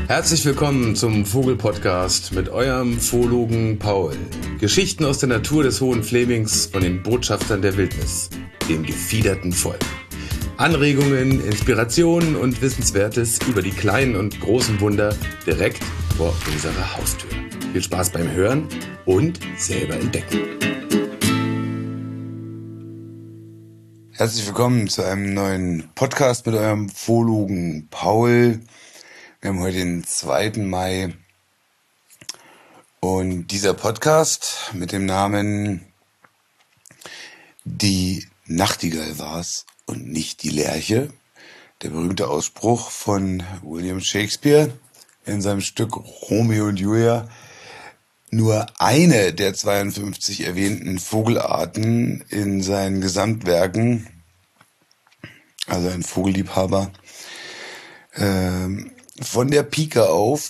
Herzlich willkommen zum Vogel-Podcast mit eurem Phologen Paul. Geschichten aus der Natur des Hohen Flemings von den Botschaftern der Wildnis, dem gefiederten Volk. Anregungen, Inspirationen und Wissenswertes über die kleinen und großen Wunder direkt vor unserer Haustür. Viel Spaß beim Hören und selber entdecken. Herzlich willkommen zu einem neuen Podcast mit eurem Phologen Paul. Wir haben heute den 2. Mai und dieser Podcast mit dem Namen Die Nachtigall war's und nicht die Lerche. Der berühmte Ausspruch von William Shakespeare in seinem Stück Romeo und Julia. Nur eine der 52 erwähnten Vogelarten in seinen Gesamtwerken, also ein Vogelliebhaber, von der Pike auf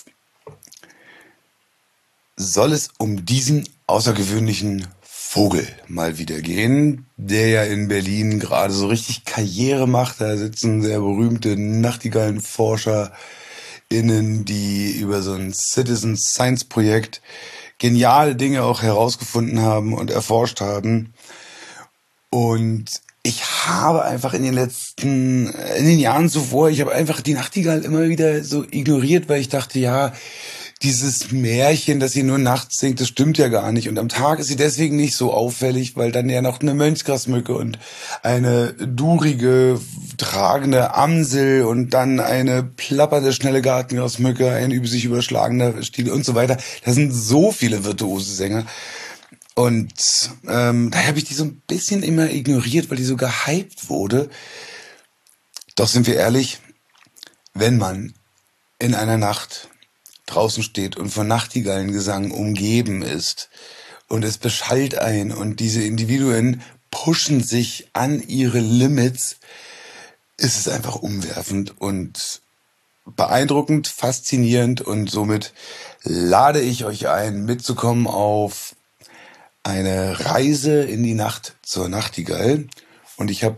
soll es um diesen außergewöhnlichen Vogel mal wieder gehen, der ja in Berlin gerade so richtig Karriere macht. Da sitzen sehr berühmte NachtigallenforscherInnen, die über so ein Citizen Science Projekt geniale Dinge auch herausgefunden haben und erforscht haben. Und ich habe einfach in den Jahren zuvor, ich habe einfach die Nachtigall immer wieder so ignoriert, weil ich dachte, ja, dieses Märchen, dass sie nur nachts singt, das stimmt ja gar nicht. Und am Tag ist sie deswegen nicht so auffällig, weil dann ja noch eine Mönchsgrasmücke und eine durige, tragende Amsel und dann eine plappernde, schnelle Gartengrasmücke, ein über sich überschlagender Stiel und so weiter. Das sind so viele virtuose Sänger. Und daher habe ich die so ein bisschen immer ignoriert, weil die so gehypt wurde. Doch sind wir ehrlich, wenn man in einer Nacht draußen steht und von Nachtigallengesang umgeben ist und es beschallt ein und diese Individuen pushen sich an ihre Limits, ist es einfach umwerfend und beeindruckend, faszinierend, und somit lade ich euch ein, mitzukommen auf eine Reise in die Nacht zur Nachtigall. Und ich habe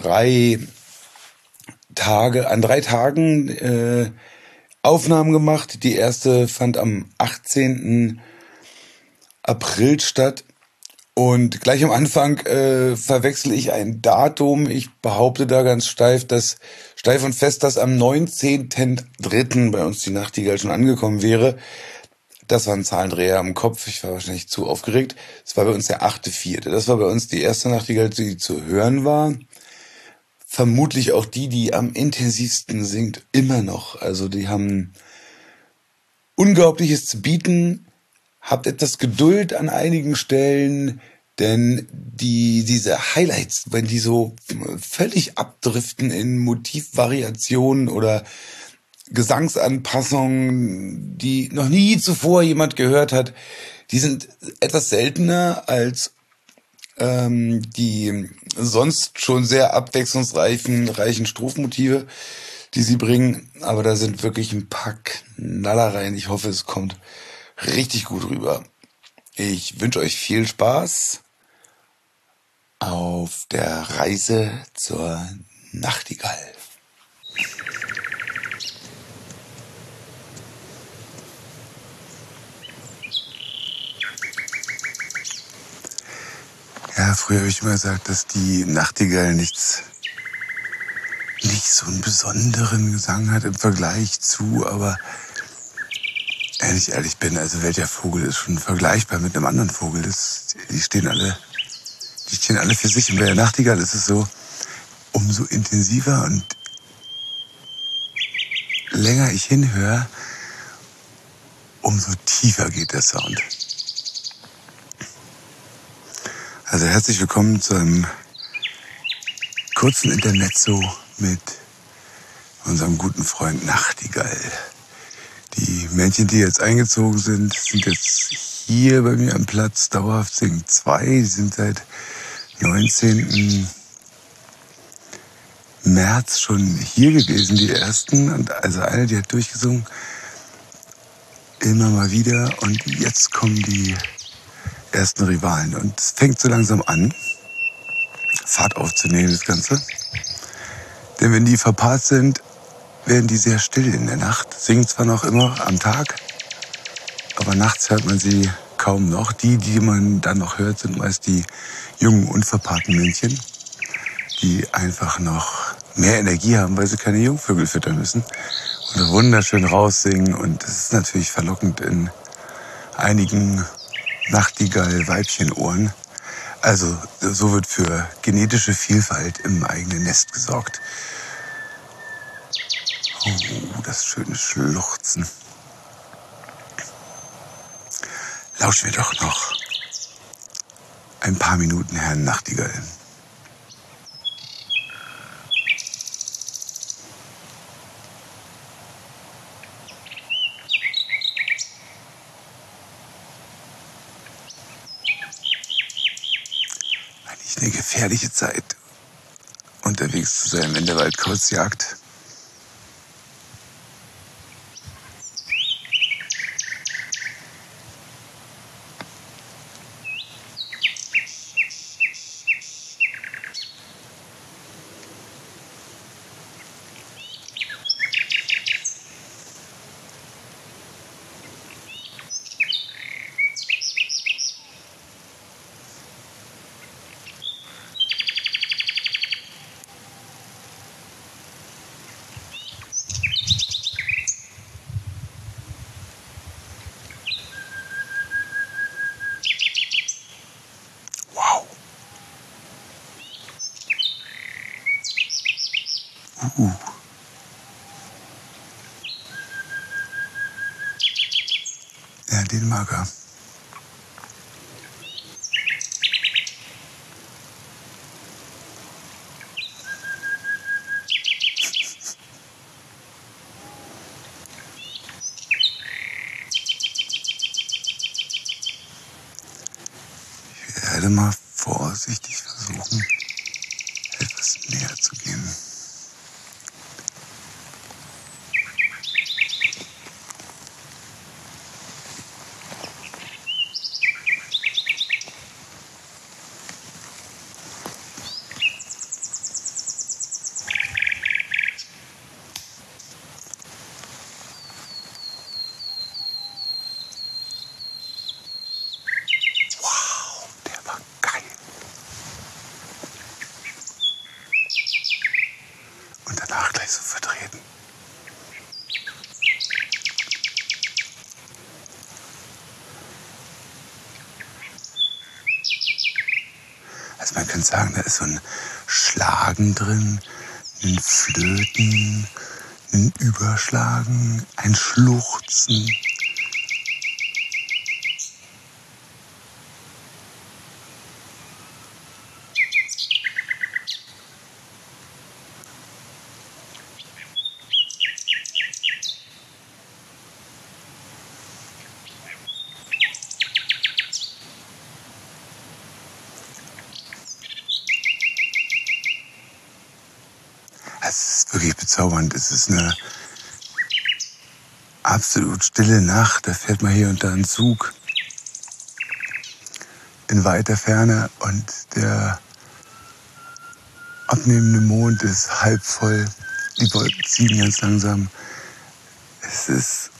an 3 Tagen Aufnahmen gemacht. Die erste fand am 18. April statt. Und gleich am Anfang verwechsel ich ein Datum. Ich behaupte da ganz steif und fest, dass am 19.03. bei uns die Nachtigall schon angekommen wäre. Das war ein Zahlendreher im Kopf. Ich war wahrscheinlich zu aufgeregt. Es war bei uns der 8.4. Das war bei uns die erste Nachtigall, die zu hören war. Vermutlich auch die am intensivsten singt, immer noch. Also die haben Unglaubliches zu bieten. Habt etwas Geduld an einigen Stellen, denn diese Highlights, wenn die so völlig abdriften in Motivvariationen oder Gesangsanpassungen, die noch nie zuvor jemand gehört hat, die sind etwas seltener als die sonst schon sehr abwechslungsreichen Strophenmotive, die sie bringen. Aber da sind wirklich ein paar Knaller rein. Ich hoffe, es kommt richtig gut rüber. Ich wünsche euch viel Spaß auf der Reise zur Nachtigall. Ja, früher habe ich immer gesagt, dass die Nachtigall nicht so einen besonderen Gesang hat im Vergleich zu, aber wenn ich ehrlich bin, also welcher Vogel ist schon vergleichbar mit einem anderen Vogel? Die stehen alle für sich. Und bei der Nachtigall ist es so, umso intensiver und länger ich hinhöre, umso tiefer geht der Sound. Also herzlich willkommen zu einem kurzen Intermezzo mit unserem guten Freund Nachtigall. Die Männchen, die jetzt eingezogen sind jetzt hier bei mir am Platz. Dauerhaft singen 2. Die sind seit 19. März schon hier gewesen, die ersten. Und also eine, die hat durchgesungen. Immer mal wieder. Und jetzt kommen die ersten Rivalen. Und es fängt so langsam an, Fahrt aufzunehmen, das Ganze. Denn wenn die verpaart sind, werden die sehr still in der Nacht. Singen zwar noch immer am Tag, aber nachts hört man sie kaum noch. Die man dann noch hört, sind meist die jungen, unverpaarten Männchen, die einfach noch mehr Energie haben, weil sie keine Jungvögel füttern müssen und wunderschön raussingen. Und das ist natürlich verlockend in einigen Nachtigall-Weibchenohren. Also so wird für genetische Vielfalt im eigenen Nest gesorgt. Oh, das schöne Schluchzen. Lauschen wir doch noch ein paar Minuten Herrn Nachtigall. Eigentlich eine gefährliche Zeit, unterwegs zu sein, wenn der Waldkauz jagt. Ja, den mag er. Ich werde mal vorsichtig versuchen, etwas näher zu gehen. So vertreten. Also man kann sagen, da ist so ein Schlagen drin, ein Flöten, ein Überschlagen, ein Schluchzen. Es ist wirklich bezaubernd. Es ist eine absolut stille Nacht. Da fährt man hier und da ein Zug in weiter Ferne und der abnehmende Mond ist halb voll. Die Wolken ziehen ganz langsam. Es ist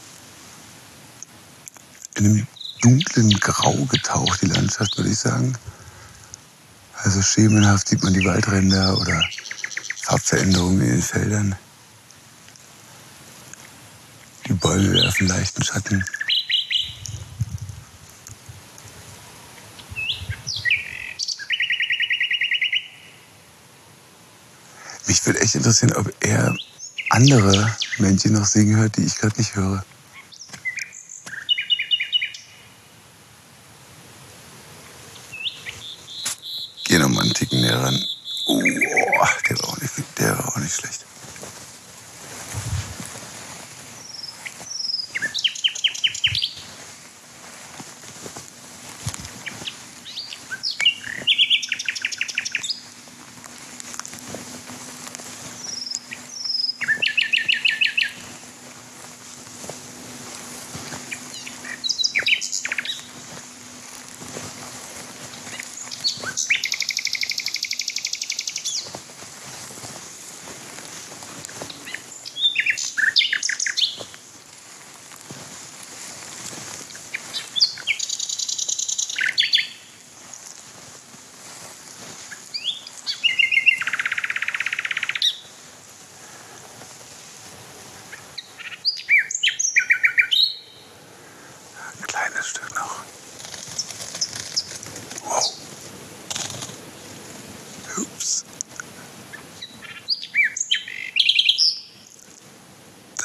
in einem dunklen Grau getaucht, die Landschaft, würde ich sagen. Also schemenhaft sieht man die Waldränder oder Farbveränderungen in den Feldern. Die Bäume werfen leichten Schatten. Mich würde echt interessieren, ob er andere Männchen noch singen hört, die ich gerade nicht höre. Geh noch mal einen Ticken näher ran. Oh, der war auch nicht schlecht.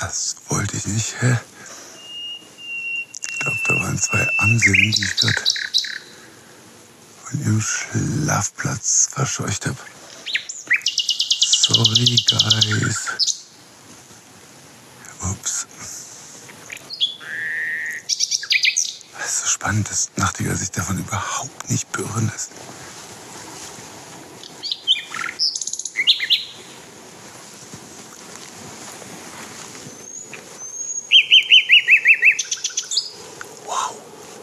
Das wollte ich nicht, hä? Ich glaube, da waren 2 Amseln, die ich gerade von ihrem Schlafplatz verscheucht habe. Sorry, guys. Ups. Es ist so spannend, dass Nachtigall sich davon überhaupt nicht beirren lässt. Wow.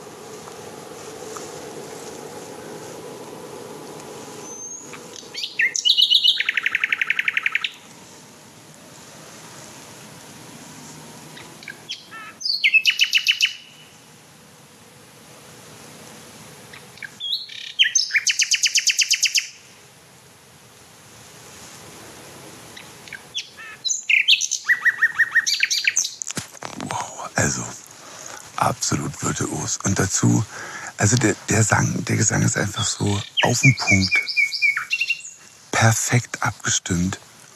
Also, absolut virtuos. Und dazu, also der Gesang ist einfach so auf den Punkt. Perfekt abgestimmt.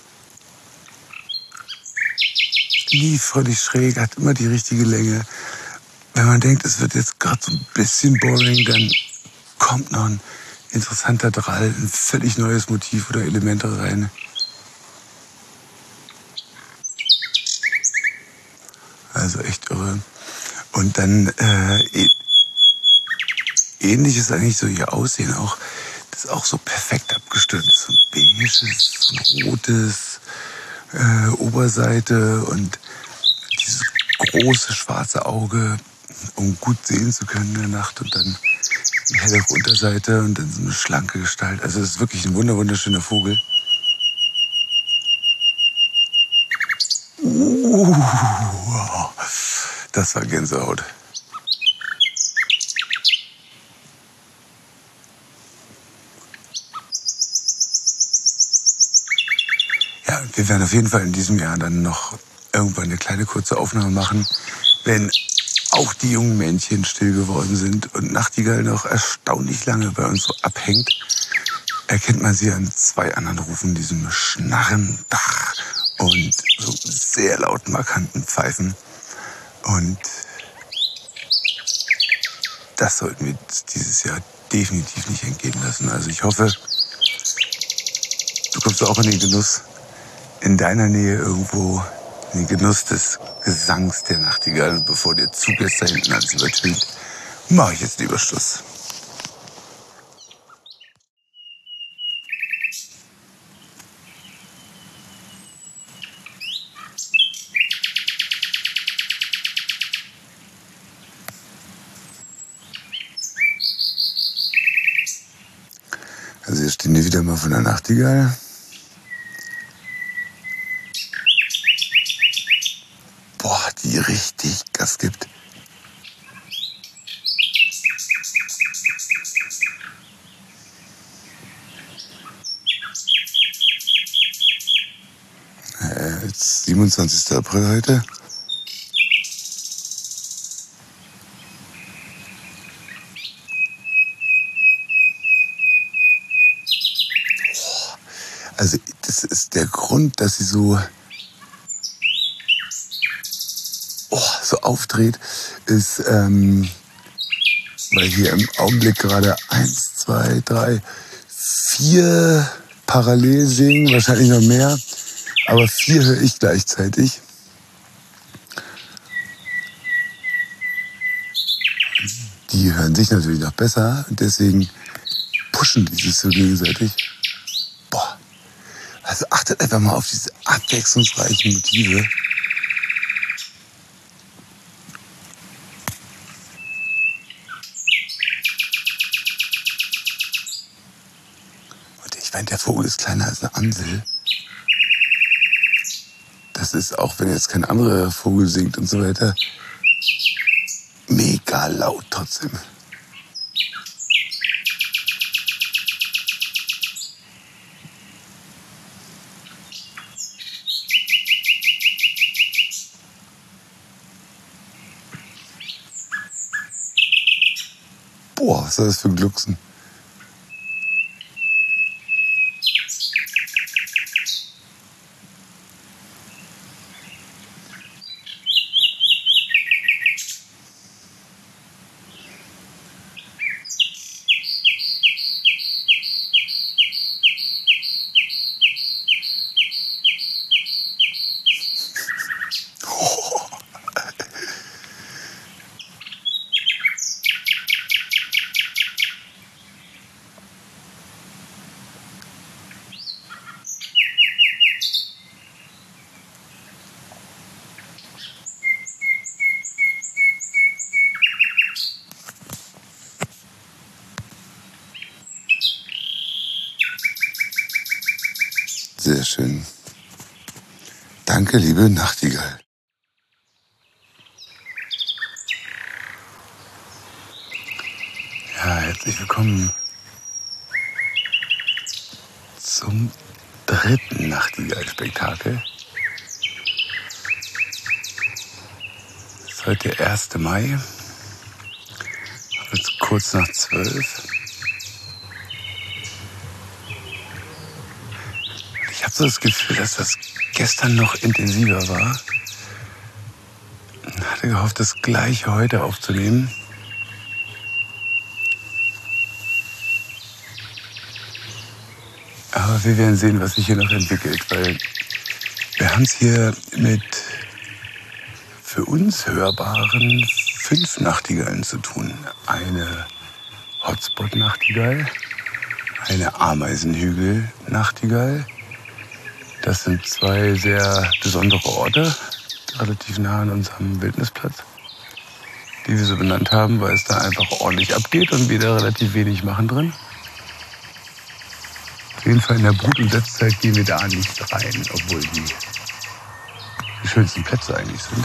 Nie völlig schräg, hat immer die richtige Länge. Wenn man denkt, es wird jetzt gerade so ein bisschen boring, dann kommt noch ein interessanter Drall, ein völlig neues Motiv oder Elemente rein. Also echt irre. Und dann ähnlich ist eigentlich so ihr Aussehen auch. Das ist auch so perfekt abgestimmt. So ein beiges, so ein rotes Oberseite und dieses große schwarze Auge, um gut sehen zu können in der Nacht, und dann eine helle Unterseite und dann so eine schlanke Gestalt. Also es ist wirklich ein wunderschöner Vogel. Das war Gänsehaut. Ja, wir werden auf jeden Fall in diesem Jahr dann noch irgendwann eine kleine kurze Aufnahme machen, wenn auch die jungen Männchen still geworden sind und Nachtigall noch erstaunlich lange bei uns so abhängt. Erkennt man sie an 2 anderen Rufen, diesem Schnarren, Dach und so sehr laut markanten Pfeifen. Und das sollten wir dieses Jahr definitiv nicht entgehen lassen. Also ich hoffe, du kommst auch in den Genuss, in deiner Nähe irgendwo, in den Genuss des Gesangs der Nachtigall. Und bevor der Zug jetzt da hinten alles übertönt, mache ich jetzt lieber Schluss. Also hier stehen wir wieder mal von der Nachtigall. Boah, die richtig Gas gibt. Jetzt 27. April heute. Also das ist der Grund, dass sie so aufdreht, ist, weil hier im Augenblick gerade 1, 2, 3, 4 parallel singen, wahrscheinlich noch mehr, aber 4 höre ich gleichzeitig. Die hören sich natürlich noch besser und deswegen pushen die sich so gegenseitig. Boah, also achtet einfach mal auf diese abwechslungsreichen Motive. Und ich meine, der Vogel ist kleiner als eine Amsel. Das ist, auch wenn jetzt kein anderer Vogel singt und so weiter, mega laut trotzdem. Boah, was ist das für ein Glucksen? Sehr schön. Danke, liebe Nachtigall. Ja, herzlich willkommen zum 3. Nachtigall-Spektakel. Es ist heute der 1. Mai, jetzt kurz nach 12. Ich habe so das Gefühl, dass das gestern noch intensiver war. Ich hatte gehofft, das Gleiche heute aufzunehmen. Aber wir werden sehen, was sich hier noch entwickelt, weil wir haben es hier mit für uns hörbaren 5 Nachtigallen zu tun. Eine Hotspot-Nachtigall, eine Ameisenhügel-Nachtigall. Das sind 2 sehr besondere Orte, relativ nah an unserem Wildnisplatz, die wir so benannt haben, weil es da einfach ordentlich abgeht und wir da relativ wenig machen drin. Auf jeden Fall in der Brut- und Setzzeit gehen wir da nicht rein, obwohl die schönsten Plätze eigentlich sind.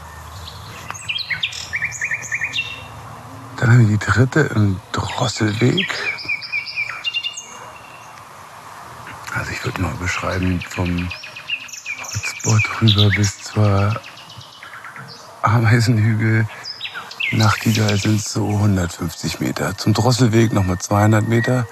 Dann haben wir die 3. im Drosselweg. Also ich würde mal beschreiben, vom Hotspot rüber bis zur Ameisenhügel Nachtigall sind es so 150 Meter. Zum Drosselweg nochmal 200 Meter.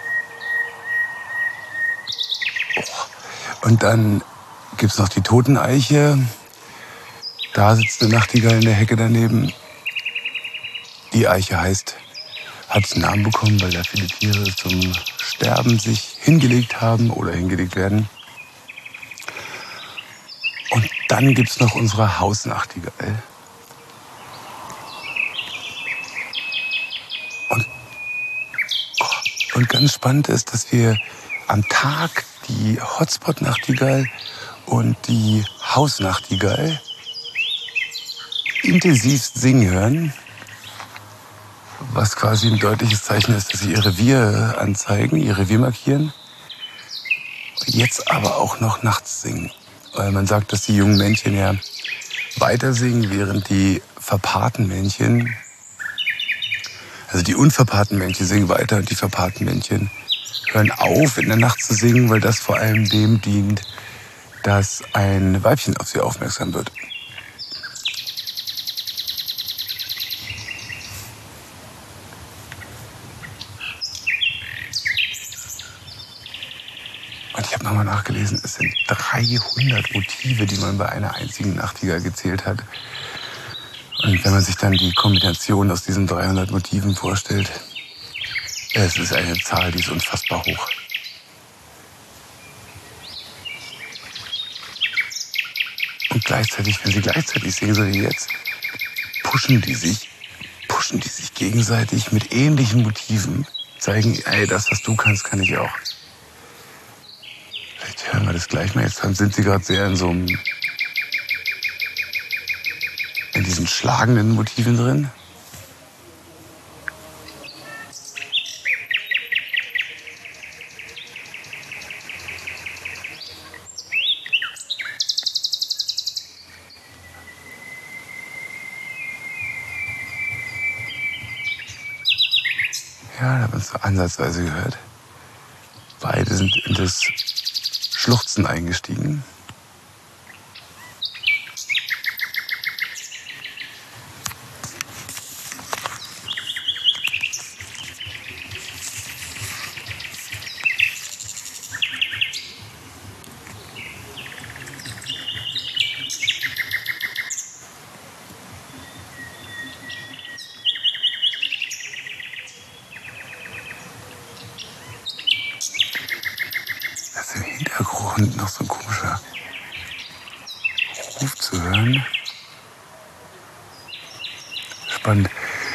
Und dann gibt es noch die Toteneiche. Da sitzt eine Nachtigall in der Hecke daneben. Die Eiche hat einen Namen bekommen, weil da viele Tiere zum Sterben sich hingelegt haben oder hingelegt werden. Und dann gibt es noch unsere Hausnachtigall. Und ganz spannend ist, dass wir am Tag die Hotspot-Nachtigall und die Hausnachtigall intensivst singen hören, was quasi ein deutliches Zeichen ist, dass sie ihr Revier anzeigen, ihr Revier markieren. Jetzt aber auch noch nachts singen. Weil man sagt, dass die jungen Männchen ja weiter singen, während die verpaarten Männchen, also die unverpaarten Männchen singen weiter und die verpaarten Männchen hören auf, in der Nacht zu singen, weil das vor allem dem dient, dass ein Weibchen auf sie aufmerksam wird. Und ich habe nochmal nachgelesen, es sind 300 Motive, die man bei einer einzigen Nachtigall gezählt hat. Und wenn man sich dann die Kombination aus diesen 300 Motiven vorstellt, es ist eine Zahl, die ist unfassbar hoch. Und gleichzeitig, wenn sie gleichzeitig singen, so wie jetzt, pushen die sich gegenseitig mit ähnlichen Motiven, zeigen, ey, das, was du kannst, kann ich auch. Vielleicht hören wir das gleich mal. Jetzt sind sie gerade sehr in diesen schlagenden Motiven drin. Ja, da haben wir es so ansatzweise gehört. Beide sind in das Schluchzen eingestiegen. Und noch so ein komischer aufzuhören. Spannend.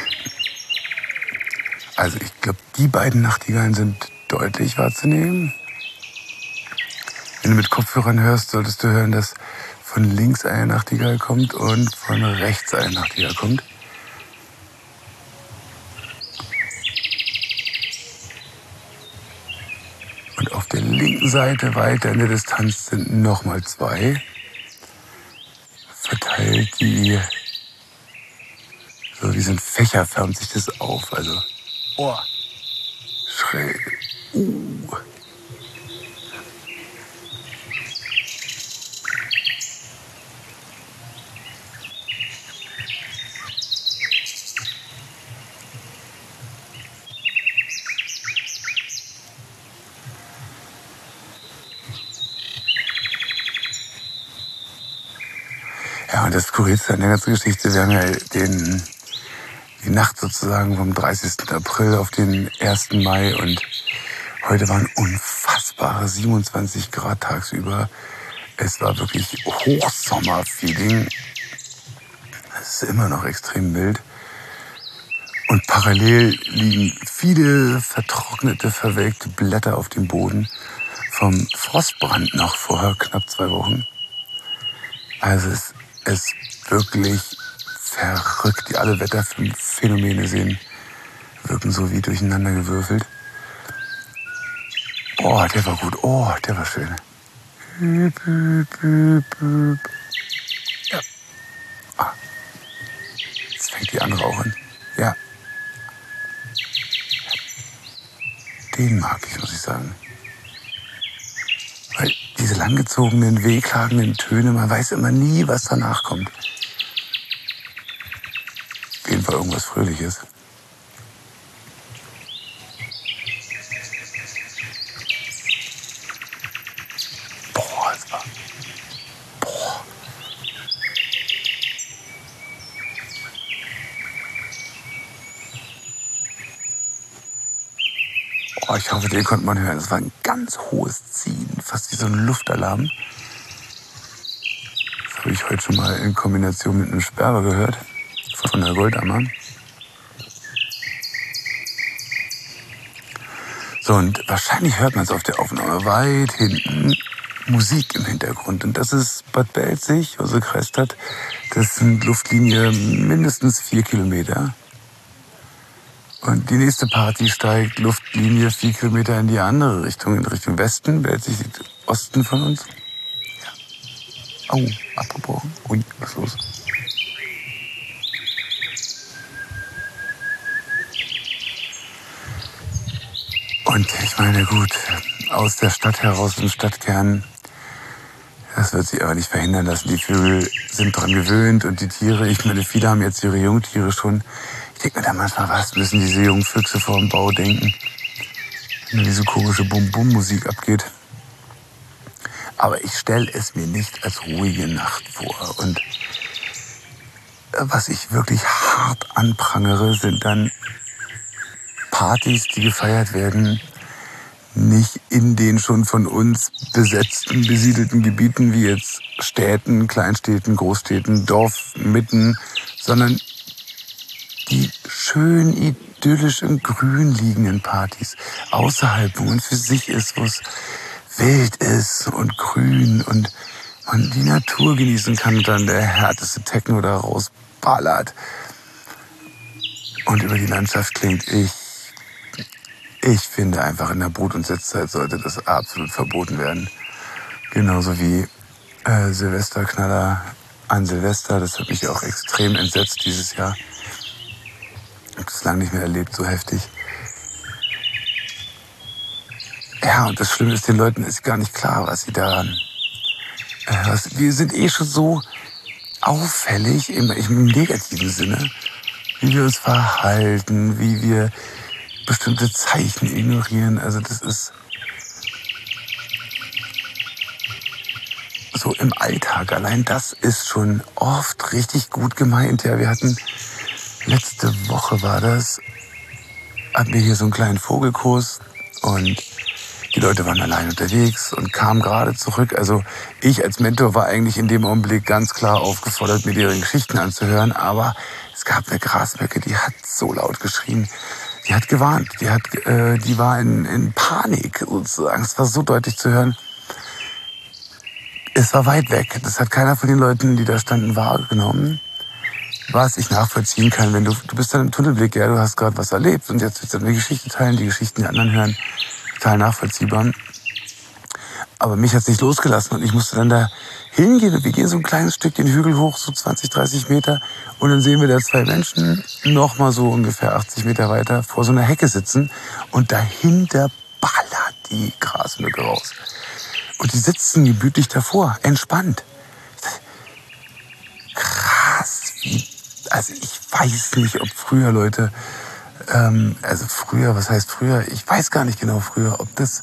Also ich glaube, die beiden Nachtigallen sind deutlich wahrzunehmen. Wenn du mit Kopfhörern hörst, solltest du hören, dass von links eine Nachtigall kommt und von rechts eine Nachtigall kommt. Und auf der linken Seite weiter in der Distanz sind nochmal zwei. Verteilt die, so wie so ein Fächer färbt sich das auf. Also, oh, schräg. Ja, und das Skurrilste an der ganzen Geschichte, wir haben ja die Nacht sozusagen vom 30. April auf den 1. Mai und heute waren unfassbare 27 Grad tagsüber. Es war wirklich Hochsommer-Feeling. Es ist immer noch extrem mild. Und parallel liegen viele vertrocknete, verwelkte Blätter auf dem Boden vom Frostbrand noch vor knapp 2 Wochen. Also es ist wirklich verrückt. Die alle Wetterphänomene wirken so wie durcheinander gewürfelt. Oh, der war gut. Oh, der war schön. Ja. Ah. Jetzt fängt die andere auch an. Ja. Den mag ich, muss ich sagen. Weil diese langgezogenen, wehklagenden Töne, man weiß immer nie, was danach kommt. Auf jeden Fall irgendwas Fröhliches. Boah, das war... Boah. Oh, ich hoffe, den konnte man hören. Es war ein ganz hohes Ziehen, fast wie so ein Luftalarm. Das habe ich heute schon mal in Kombination mit einem Sperber gehört, von der Goldammer. So, und wahrscheinlich hört man es auf der Aufnahme weit hinten, Musik im Hintergrund. Und das ist Bad Belzig, unsere Kreisstadt. Das sind Luftlinie mindestens 4 Kilometer. Und die nächste Party steigt Luftlinie 4 Kilometer in die andere Richtung, in Richtung Westen. Belzig liegt Osten von uns. Ja. Au, abgebrochen. Ui, was ist los? Und ich meine, gut, aus der Stadt heraus, im Stadtkern, das wird sich aber nicht verhindern lassen. Die Vögel sind dran gewöhnt und die Tiere, ich meine, viele haben jetzt ihre Jungtiere schon. Ich denke mir da manchmal, was müssen diese jungen Füchse vor dem Bau denken, wenn diese komische Bum-Bum-Musik abgeht. Aber ich stelle es mir nicht als ruhige Nacht vor. Und was ich wirklich hart anprangere, sind dann Partys, die gefeiert werden, nicht in den schon von uns besetzten, besiedelten Gebieten, wie jetzt Städten, Kleinstädten, Großstädten, Dorfmitten, sondern die schön idyllisch im Grün liegenden Partys außerhalb, wo man für sich ist, wo es wild ist und grün und man die Natur genießen kann und dann der härteste Techno da rausballert und über die Landschaft klingt. Ich finde einfach, in der Brut- und Setzzeit sollte das absolut verboten werden. Genauso wie Silvesterknaller an Silvester. Das hat mich auch extrem entsetzt dieses Jahr. Ich habe das lange nicht mehr erlebt, so heftig. Ja, und das Schlimme ist, den Leuten ist gar nicht klar, was sie daran... wir sind schon so auffällig, im negativen Sinne, wie wir uns verhalten, wie wir bestimmte Zeichen ignorieren. Also das ist so im Alltag. Allein das ist schon oft richtig gut gemeint. Ja, wir hatten letzte Woche hatten wir hier so einen kleinen Vogelkurs und Die Leute waren allein unterwegs und kamen gerade zurück. Also ich als Mentor war eigentlich in dem Augenblick ganz klar aufgefordert, mir ihre Geschichten anzuhören. Aber es gab eine Grasmücke, die hat so laut geschrien. Die hat gewarnt. Die war in Panik sozusagen. Es war so deutlich zu hören. Es war weit weg. Das hat keiner von den Leuten, die da standen, wahrgenommen. Was ich nachvollziehen kann, wenn du bist dann im Tunnelblick, ja, du hast gerade was erlebt und jetzt willst du eine Geschichte teilen, die Geschichten der anderen hören. Total nachvollziehbar. Aber mich hat's nicht losgelassen und ich musste dann da hingehen und wir gehen so ein kleines Stück den Hügel hoch, so 20, 30 Meter und dann sehen wir da zwei Menschen noch mal so ungefähr 80 Meter weiter vor so einer Hecke sitzen und dahinter ballert die Grasmücke raus. Und die sitzen gemütlich davor, entspannt. Krass, also ich weiß nicht, ob früher Leute, was heißt früher? Ich weiß gar nicht genau früher, ob das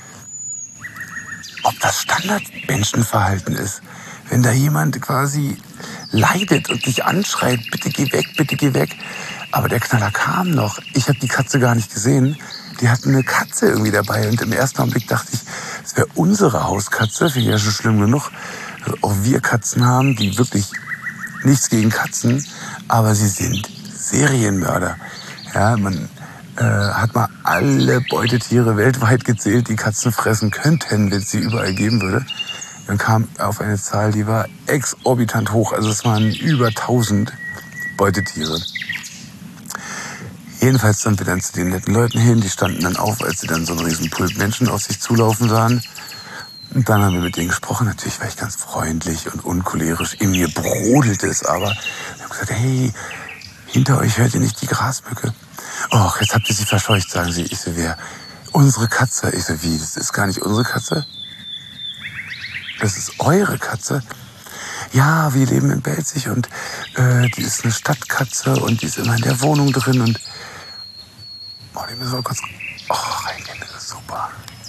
Standardmenschenverhalten ist. Wenn da jemand quasi leidet und dich anschreit, bitte geh weg, bitte geh weg. Aber der Knaller kam noch. Ich habe die Katze gar nicht gesehen. Die hatten eine Katze irgendwie dabei. Und im ersten Augenblick dachte ich, es wäre unsere Hauskatze. Finde ich ja schon schlimm genug. Also auch wir Katzen haben, die wirklich nichts gegen Katzen. Aber sie sind Serienmörder. Ja, man hat mal alle Beutetiere weltweit gezählt, die Katzen fressen könnten, wenn es sie überall geben würde. Dann kam auf eine Zahl, die war exorbitant hoch. Also es waren über 1000 Beutetiere. Jedenfalls sind wir dann zu den netten Leuten hin. Die standen dann auf, als sie dann so einen riesen Pulk Menschen auf sich zulaufen sahen. Und dann haben wir mit denen gesprochen. Natürlich war ich ganz freundlich und uncholerisch. In mir brodelte es aber. Wir haben gesagt, hey, hinter euch hört ihr nicht die Grasmücke? Och, jetzt habt ihr sie verscheucht, sagen sie. Ich so, wer? Unsere Katze. Ich so, wie? Das ist gar nicht unsere Katze? Das ist eure Katze? Ja, wir leben in Belzig und die ist eine Stadtkatze und die ist immer in der Wohnung drin und die müssen wir kurz reingehen, das ist super.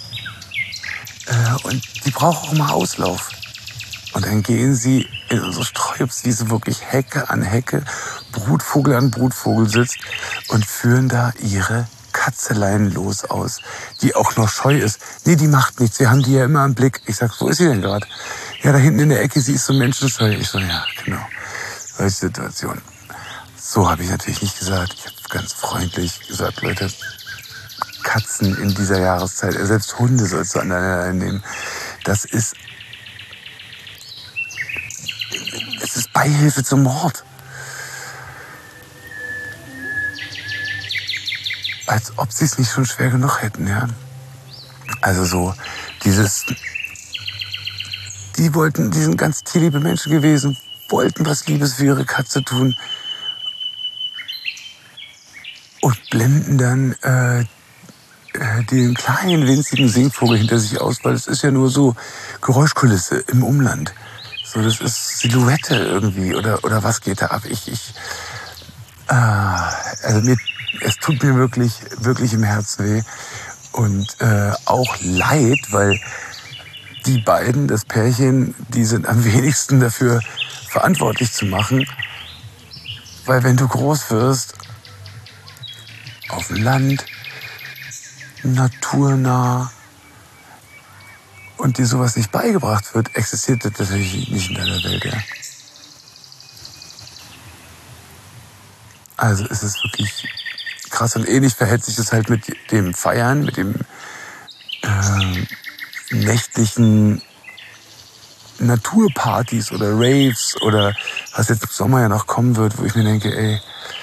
Und die braucht auch mal Auslauf. Und dann gehen sie in unsere Streuobstwiese, wirklich Hecke an Hecke, Brutvogel an Brutvogel sitzt und führen da ihre Katzelein los aus, die auch noch scheu ist. Nee, die macht nichts, wir haben die ja immer im Blick. Ich sag, wo ist sie denn gerade? Ja, da hinten in der Ecke, sie ist so menschenscheu. Ich so, ja, genau, solche Situation. So habe ich natürlich nicht gesagt. Ich habe ganz freundlich gesagt, Leute, Katzen in dieser Jahreszeit, selbst Hunde sollst du an deiner Leine nehmen. Es ist Beihilfe zum Mord. Als ob sie es nicht schon schwer genug hätten, ja. Also so, die sind ganz tierliebe Menschen gewesen, wollten was Liebes für ihre Katze tun und blenden dann den kleinen, winzigen Singvogel hinter sich aus, weil es ist ja nur so Geräuschkulisse im Umland. So, das ist Silhouette irgendwie, oder was geht da ab? Es tut mir wirklich, wirklich im Herzen weh und auch leid, weil die beiden, das Pärchen, die sind am wenigsten dafür verantwortlich zu machen, weil wenn du groß wirst, auf dem Land, naturnah und dir sowas nicht beigebracht wird, existiert das natürlich nicht in deiner Welt, ja. Also es ist wirklich krass und ähnlich verhält sich das halt mit dem Feiern, mit dem nächtlichen Naturpartys oder Raves oder was jetzt im Sommer ja noch kommen wird, wo ich mir denke, ey,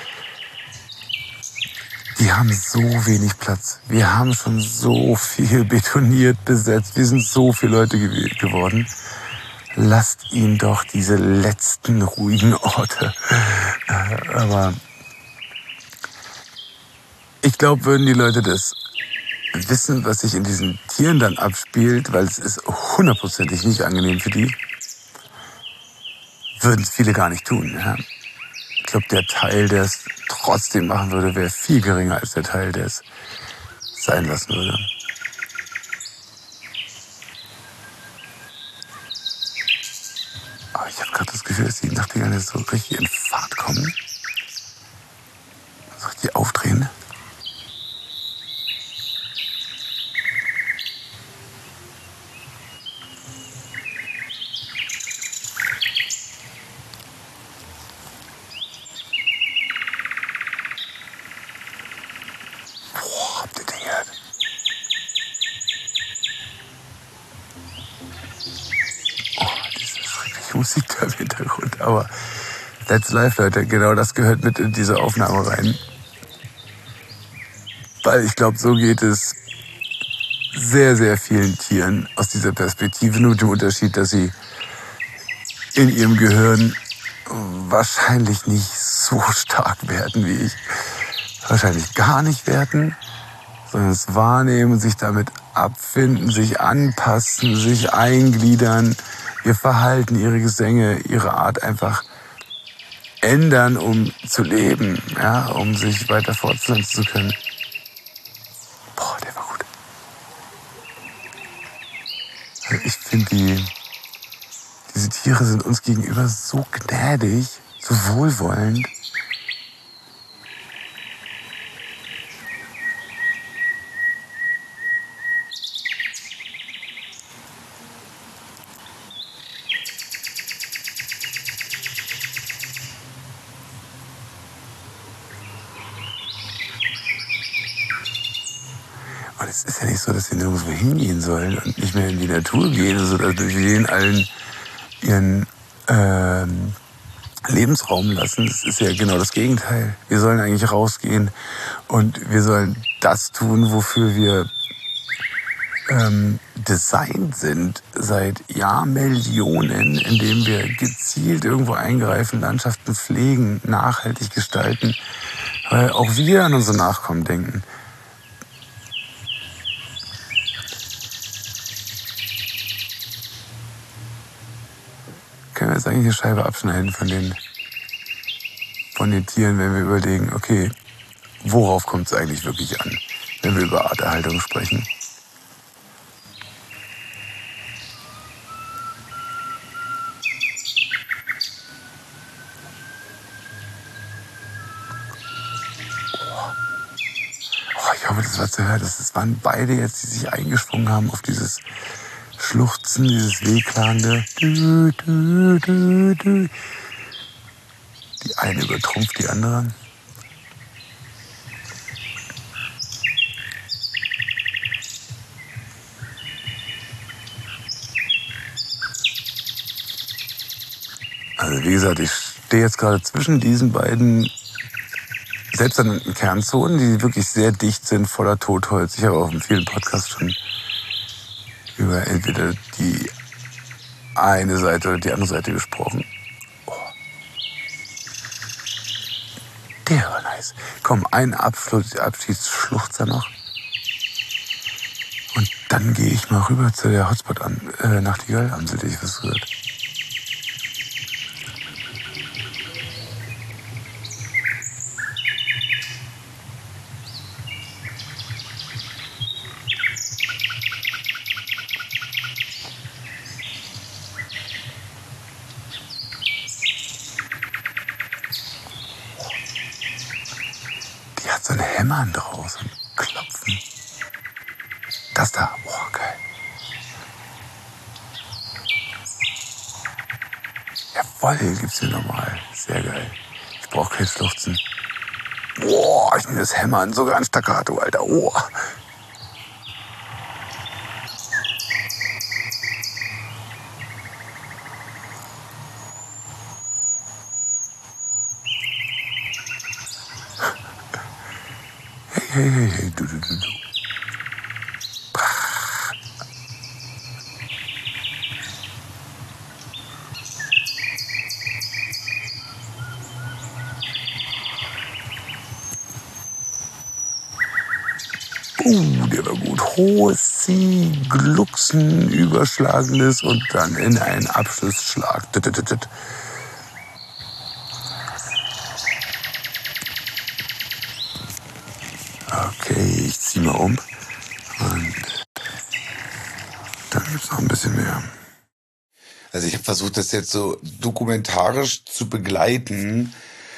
die haben so wenig Platz. Wir haben schon so viel betoniert, besetzt. Wir sind so viele Leute geworden. Lasst ihnen doch diese letzten ruhigen Orte. Aber ich glaube, würden die Leute das wissen, was sich in diesen Tieren dann abspielt, weil es ist hundertprozentig nicht angenehm für die, würden es viele gar nicht tun. Ja? Ich glaube, der Teil, der es trotzdem machen würde, wäre viel geringer als der Teil, der es sein lassen würde. Aber ich habe gerade das Gefühl, dass die Nachtigallen jetzt so richtig in Fahrt kommen. So richtig aufdrehen. ihr den gehört? Oh, diese schreckliche Musik da im Hintergrund. Aber that's life, Leute. Genau das gehört mit in diese Aufnahme rein. Weil ich glaube, so geht es sehr, sehr vielen Tieren aus dieser Perspektive. Nur mit dem Unterschied, dass sie in ihrem Gehirn wahrscheinlich nicht so stark werden wie ich. Wahrscheinlich gar nicht werden, sondern es wahrnehmen, sich damit abfinden, sich anpassen, sich eingliedern, ihr Verhalten, ihre Gesänge, ihre Art einfach ändern, um zu leben, ja, um sich weiter fortpflanzen zu können. Boah, der war gut. Ich finde, diese Tiere sind uns gegenüber so gnädig, so wohlwollend. Und es ist ja nicht so, dass sie nirgendwo hingehen sollen und nicht mehr in die Natur gehen, sodass wir denen allen ihren Lebensraum lassen. Das ist ja genau das Gegenteil. Wir sollen eigentlich rausgehen und wir sollen das tun, wofür wir designt sind seit Jahrmillionen, indem wir gezielt irgendwo eingreifen, Landschaften pflegen, nachhaltig gestalten, weil auch wir an unsere Nachkommen denken. Können wir jetzt eigentlich eine Scheibe abschneiden von den Tieren, wenn wir überlegen, okay, worauf kommt es eigentlich wirklich an, wenn wir über Arterhaltung sprechen? Oh, ich hoffe, das war zu hören. Das waren beide jetzt, die sich eingeschwungen haben auf dieses Schluchzen, dieses wehklagende. Die eine übertrumpft die andere. Also wie gesagt, ich stehe jetzt gerade zwischen diesen beiden selbsternannten Kernzonen, die wirklich sehr dicht sind, voller Totholz. Ich habe auch in vielen Podcasts schon über entweder die eine Seite oder die andere Seite gesprochen. Oh. Der war nice. Komm, einen Abschiedsschluchzer noch. Und dann gehe ich mal rüber zu der Nachtigall-Amsel, die ich was gehört. Die hat so ein Hämmern draus und Klopfen. Das da, boah, geil. Jawoll, gibt's hier nochmal. Sehr geil. Ich brauche kein Schluchzen. Boah, ich nehme das Hämmern, sogar ein Staccato, Alter. Oh. Hey, du. Der war gut. Hohes C, Glucksen, Überschlagendes und dann in einen Abschlussschlag. Okay, ich zieh mal um. Und dann gibt's noch ein bisschen mehr. Also ich habe versucht, das jetzt so dokumentarisch zu begleiten,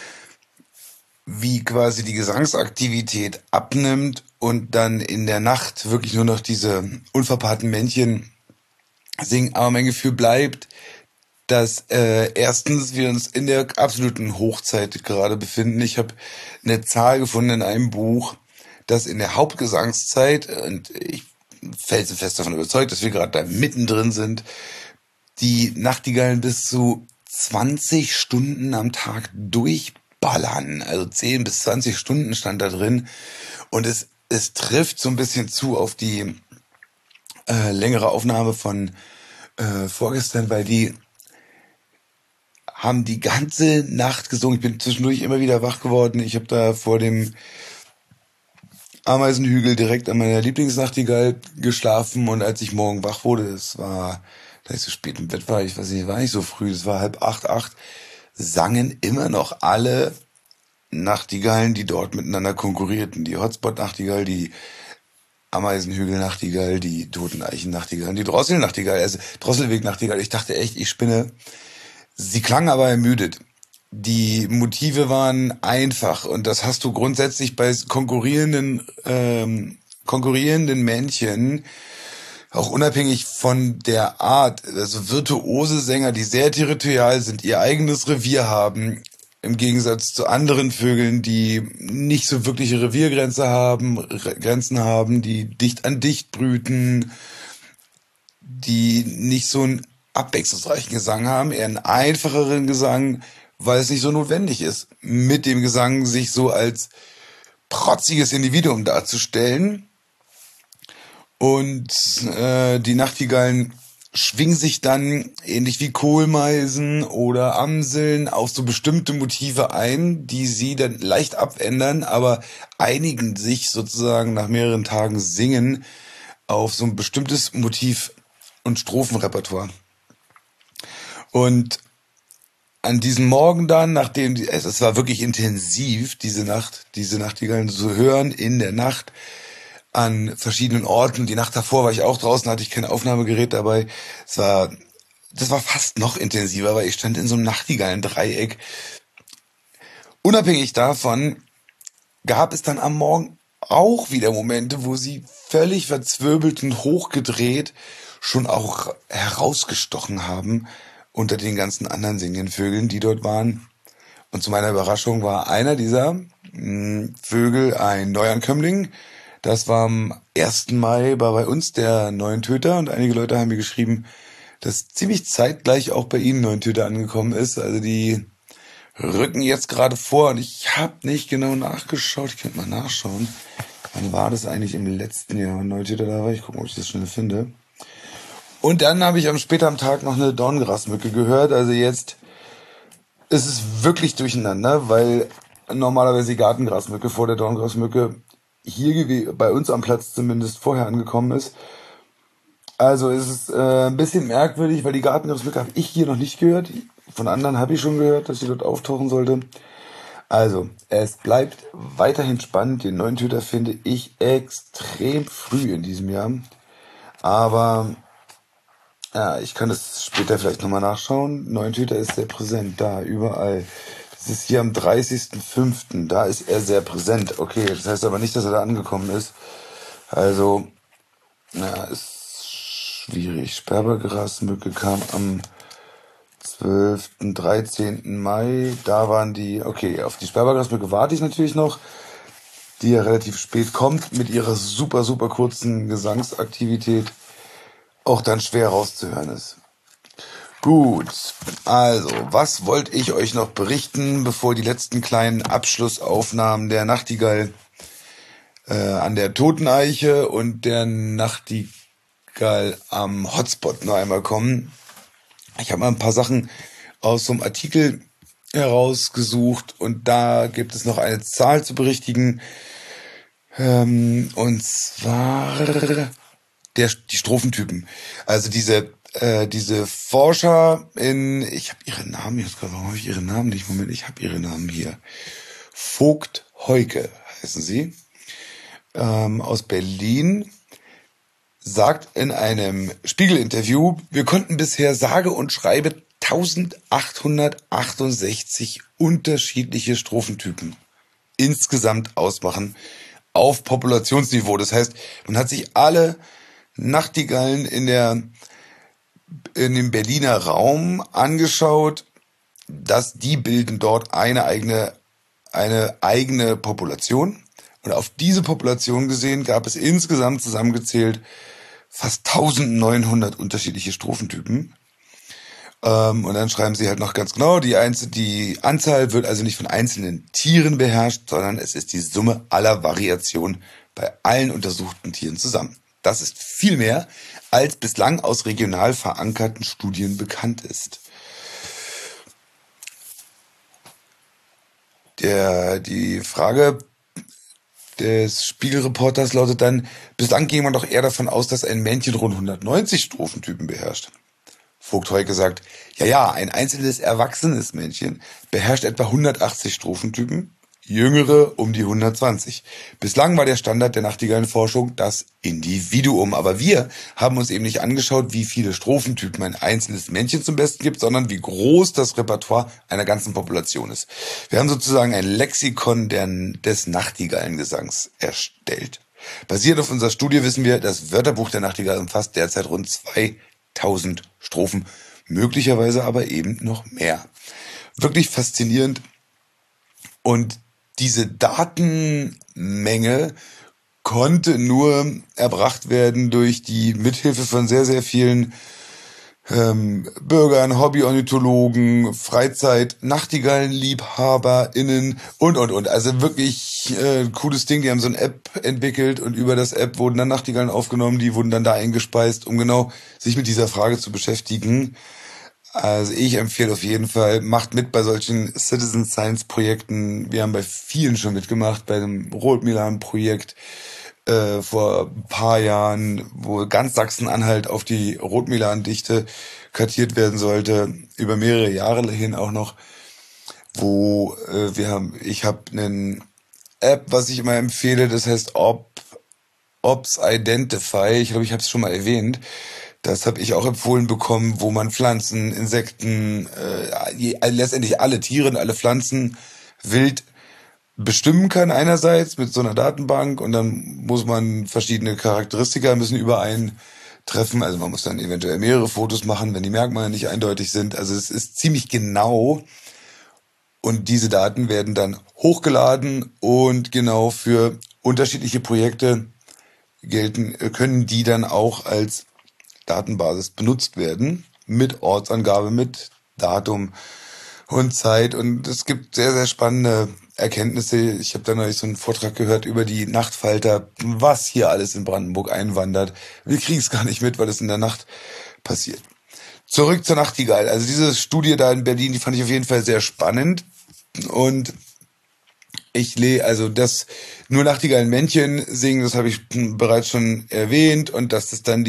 wie quasi die Gesangsaktivität abnimmt und dann in der Nacht wirklich nur noch diese unverpaarten Männchen singen. Aber mein Gefühl bleibt, dass erstens wir uns in der absoluten Hochzeit gerade befinden. Ich habe eine Zahl gefunden in einem Buch, dass in der Hauptgesangszeit, und ich felsenfest davon überzeugt, dass wir gerade da mittendrin sind, die Nachtigallen bis zu 20 Stunden am Tag durchballern. Also 10 bis 20 Stunden stand da drin. Und es trifft so ein bisschen zu auf die längere Aufnahme von vorgestern, weil die haben die ganze Nacht gesungen. Ich bin zwischendurch immer wieder wach geworden. Ich habe da vor dem Ameisenhügel direkt an meiner Lieblingsnachtigall geschlafen, und als ich morgen wach wurde, da ich so spät im Bett war, ich weiß nicht, war nicht so früh, es war 7:30, sangen immer noch alle Nachtigallen, die dort miteinander konkurrierten. Die Hotspot-Nachtigall, die Ameisenhügel-Nachtigall, die Toteneichen-Nachtigall, die Drossel-Nachtigall, also Drosselweg-Nachtigall. Ich dachte echt, ich spinne. Sie klang aber ermüdet. Die Motive waren einfach, und das hast du grundsätzlich bei konkurrierenden Männchen, auch unabhängig von der Art. Also virtuose Sänger, die sehr territorial sind, ihr eigenes Revier haben, im Gegensatz zu anderen Vögeln, die nicht so wirkliche Reviergrenzen haben, die dicht an dicht brüten, die nicht so einen abwechslungsreichen Gesang haben, eher einen einfacheren Gesang, weil es nicht so notwendig ist, mit dem Gesang sich so als protziges Individuum darzustellen. Und die Nachtigallen schwingen sich dann, ähnlich wie Kohlmeisen oder Amseln, auf so bestimmte Motive ein, die sie dann leicht abändern, aber einigen sich sozusagen nach mehreren Tagen Singen auf so ein bestimmtes Motiv und Strophenrepertoire. Und an diesem Morgen dann, nachdem es war wirklich intensiv, diese Nachtigallen zu hören in der Nacht an verschiedenen Orten. Die Nacht davor war ich auch draußen, hatte ich kein Aufnahmegerät dabei. Das war fast noch intensiver, weil ich stand in so einem Nachtigallendreieck. Unabhängig davon gab es dann am Morgen auch wieder Momente, wo sie völlig verzwirbelt und hochgedreht schon auch herausgestochen haben unter den ganzen anderen singenden Vögeln, die dort waren. Und zu meiner Überraschung war einer dieser Vögel ein Neuankömmling. Das war am 1. Mai bei uns der Neuentöter, und einige Leute haben mir geschrieben, dass ziemlich zeitgleich auch bei ihnen Neuentöter angekommen ist. Also die rücken jetzt gerade vor, und ich habe nicht genau nachgeschaut. Ich könnte mal nachschauen. Wann war das eigentlich im letzten Jahr, wenn Neuentöter da war? Ich gucke, ob ich das schnell finde. Und dann habe ich später am Tag noch eine Dorngrasmücke gehört. Also jetzt ist es wirklich durcheinander, weil normalerweise die Gartengrasmücke vor der Dorngrasmücke hier bei uns am Platz zumindest vorher angekommen ist. Also ist es ein bisschen merkwürdig, weil die Gartengrasmücke habe ich hier noch nicht gehört. Von anderen habe ich schon gehört, dass sie dort auftauchen sollte. Also, es bleibt weiterhin spannend. Den Neuentöter finde ich extrem früh in diesem Jahr. Aber ja, ich kann das später vielleicht nochmal nachschauen. Neuentöter ist sehr präsent, da, überall. Das ist hier am 30.05. Da ist er sehr präsent. Okay, das heißt aber nicht, dass er da angekommen ist. Also, ja, ist schwierig. Sperbergrasmücke kam am 12., 13. Mai. Da waren die, okay, auf die Sperbergrasmücke warte ich natürlich noch, die ja relativ spät kommt, mit ihrer super, super kurzen Gesangsaktivität auch dann schwer rauszuhören ist. Gut, also, was wollte ich euch noch berichten, bevor die letzten kleinen Abschlussaufnahmen der Nachtigall an der Toteneiche und der Nachtigall am Hotspot noch einmal kommen. Ich habe mal ein paar Sachen aus so einem Artikel herausgesucht, und da gibt es noch eine Zahl zu berichtigen, und zwar die Strophentypen. Also diese Forscher ich habe ihre Namen jetzt gerade, warum habe ich ihre Namen nicht? Moment, ich habe ihre Namen hier. Vogt Heuke heißen sie, aus Berlin, sagt in einem Spiegel-Interview, wir konnten bisher sage und schreibe 1868 unterschiedliche Strophentypen insgesamt ausmachen auf Populationsniveau. Das heißt, man hat sich alle Nachtigallen in dem Berliner Raum angeschaut, dass die bilden dort eine eigene Population, Und auf diese Population gesehen gab es insgesamt zusammengezählt fast 1900 unterschiedliche Strophentypen. Und dann schreiben sie halt noch ganz genau, die Anzahl wird also nicht von einzelnen Tieren beherrscht, sondern es ist die Summe aller Variationen bei allen untersuchten Tieren zusammen. Das ist viel mehr, als bislang aus regional verankerten Studien bekannt ist. Die Frage des Spiegelreporters lautet dann, bislang ging man doch eher davon aus, dass ein Männchen rund 190 Strophentypen beherrscht. Vogt Heuke sagt, ja, ein einzelnes erwachsenes Männchen beherrscht etwa 180 Strophentypen, jüngere um die 120. Bislang war der Standard der Nachtigallenforschung das Individuum, aber wir haben uns eben nicht angeschaut, wie viele Strophentypen ein einzelnes Männchen zum Besten gibt, sondern wie groß das Repertoire einer ganzen Population ist. Wir haben sozusagen ein Lexikon des Nachtigallengesangs erstellt. Basierend auf unserer Studie wissen wir, das Wörterbuch der Nachtigall umfasst derzeit rund 2000 Strophen, möglicherweise aber eben noch mehr. Wirklich faszinierend. Und diese Datenmenge konnte nur erbracht werden durch die Mithilfe von sehr, sehr vielen Bürgern, Hobbyornithologen, Freizeit-NachtigallenliebhaberInnen und. Also wirklich cooles Ding. Die haben so eine App entwickelt und über das App wurden dann Nachtigallen aufgenommen, die wurden dann da eingespeist, um genau sich mit dieser Frage zu beschäftigen. Also ich empfehle auf jeden Fall, macht mit bei solchen Citizen Science Projekten. Wir haben bei vielen schon mitgemacht, bei dem Rotmilan-Projekt vor ein paar Jahren, wo ganz Sachsen-Anhalt auf die Rotmilan-Dichte kartiert werden sollte, über mehrere Jahre hin auch noch, wo ich habe einen App, was ich immer empfehle, das heißt Ops Identify, ich glaube, ich habe es schon mal erwähnt. Das habe ich auch empfohlen bekommen, wo man Pflanzen, Insekten, letztendlich alle Tiere und alle Pflanzen wild bestimmen kann einerseits mit so einer Datenbank und dann muss man verschiedene Charakteristika müssen übereintreffen. Also man muss dann eventuell mehrere Fotos machen, wenn die Merkmale nicht eindeutig sind. Also es ist ziemlich genau und diese Daten werden dann hochgeladen und genau für unterschiedliche Projekte können die dann auch als Datenbasis benutzt werden, mit Ortsangabe, mit Datum und Zeit. Und es gibt sehr, sehr spannende Erkenntnisse. Ich habe da neulich so einen Vortrag gehört über die Nachtfalter, was hier alles in Brandenburg einwandert. Wir kriegen es gar nicht mit, weil es in der Nacht passiert. Zurück zur Nachtigall. Also diese Studie da in Berlin, die fand ich auf jeden Fall sehr spannend. Und also das nur Nachtigallenmännchen singen, das habe ich bereits schon erwähnt und dass das dann